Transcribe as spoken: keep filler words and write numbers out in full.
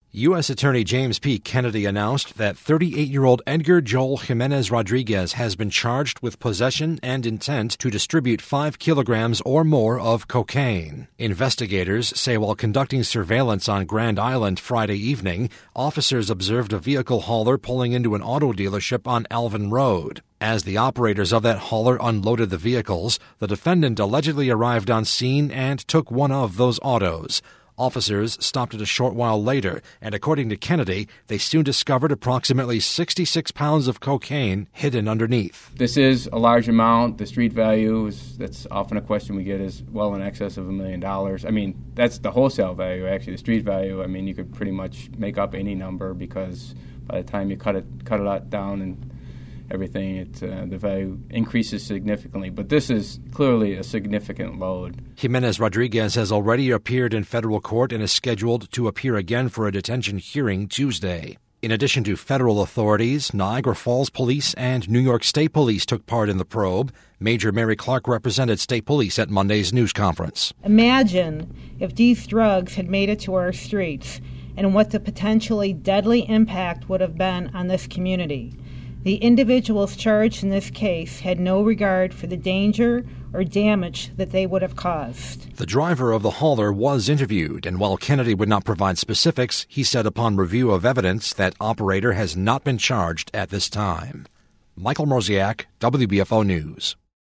U S. Attorney James P. Kennedy announced that thirty-eight-year-old Edgar Joel Jimenez Rodriguez has been charged with possession and intent to distribute five kilograms or more of cocaine. Investigators say while conducting surveillance on Grand Island Friday evening, officers observed a vehicle hauler pulling into an auto dealership on Alvin Road. As the operators of that hauler unloaded the vehicles, the defendant allegedly arrived on scene and took one of those autos. Officers stopped it a short while later, and according to Kennedy, they soon discovered approximately sixty-six pounds of cocaine hidden underneath. This is a large amount. The street value is, that's often a question we get, is well in excess of a million dollars. I mean, that's the wholesale value, actually. The street value, I mean, you could pretty much make up any number because by the time you cut it, cut it out down and everything, it, uh, the value increases significantly. But this is clearly a significant load. Jimenez Rodriguez has already appeared in federal court and is scheduled to appear again for a detention hearing Tuesday. In addition to federal authorities, Niagara Falls Police and New York State Police took part in the probe. Major Mary Clark represented state police at Monday's news conference. Imagine if these drugs had made it to our streets and what the potentially deadly impact would have been on this community. The individuals charged in this case had no regard for the danger or damage that they would have caused. The driver of the hauler was interviewed, and while Kennedy would not provide specifics, he said upon review of evidence that operator has not been charged at this time. Michael Mroziak, W B F O News.